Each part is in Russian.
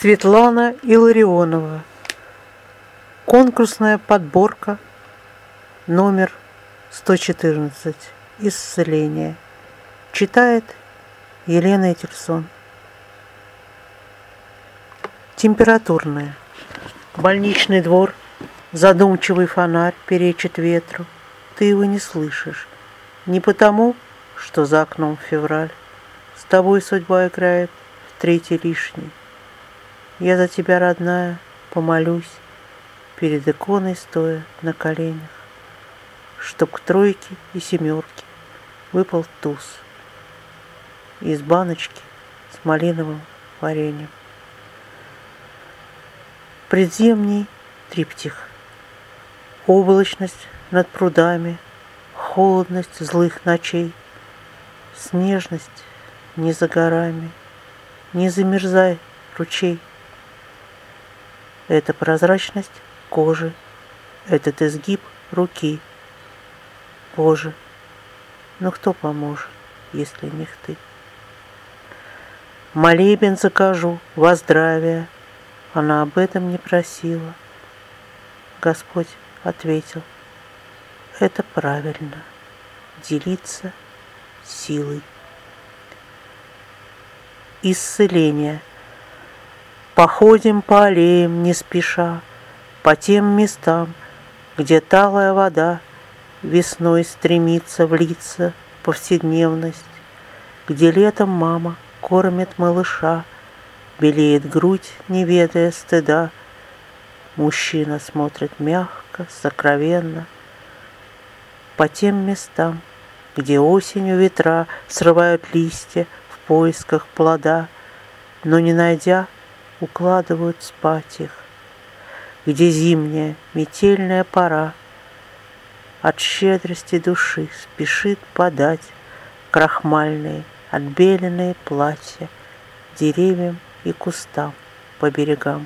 Светлана Илларионова. Конкурсная подборка номер 114. Исцеление. Читает Елена Этельсон. Температурная. Больничный двор. Задумчивый фонарь перечит ветру. Ты его не слышишь. Не потому, что за окном февраль. С тобой судьба играет в третий лишний. Я за тебя, родная, помолюсь, перед иконой стоя на коленях, чтоб к тройке и семерке выпал туз из баночки с малиновым вареньем. Предзимний триптих. Облачность над прудами, холодность злых ночей, снежность не за горами, не замерзай, ручей. Это прозрачность кожи, этот изгиб руки. Боже, ну кто поможет, если не ты? Молебен закажу во здравие, она об этом не просила. Господь ответил: это правильно, делиться силой. Исцеление. Походим по аллеям не спеша, по тем местам, где талая вода весной стремится влиться в повседневность, где летом мама кормит малыша, белеет грудь, не ведая стыда. Мужчина смотрит мягко, сокровенно, по тем местам, где осенью ветра срывают листья в поисках плода, но не найдя, укладывают спать их, где зимняя метельная пора от щедрости души спешит подать крахмальные отбеленные платья деревьям и кустам по берегам.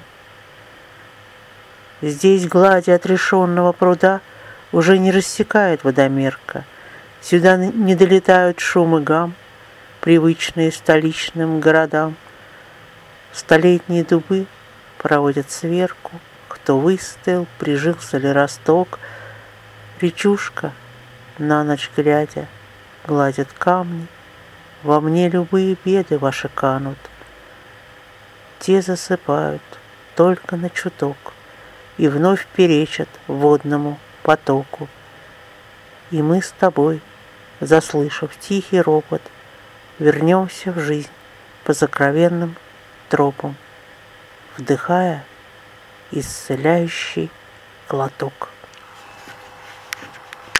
Здесь глади отрешенного пруда уже не рассекает водомерка, сюда не долетают шум и гам, привычные столичным городам. Столетние дубы проводят сверку, кто выстоял, прижился ли росток. Речушка, на ночь глядя, гладит камни, во мне любые беды ваши канут. Те засыпают только на чуток и вновь перечат водному потоку. И мы с тобой, заслышав тихий ропот, вернемся в жизнь по сокровенным тропам, вдыхая исцеляющий глоток.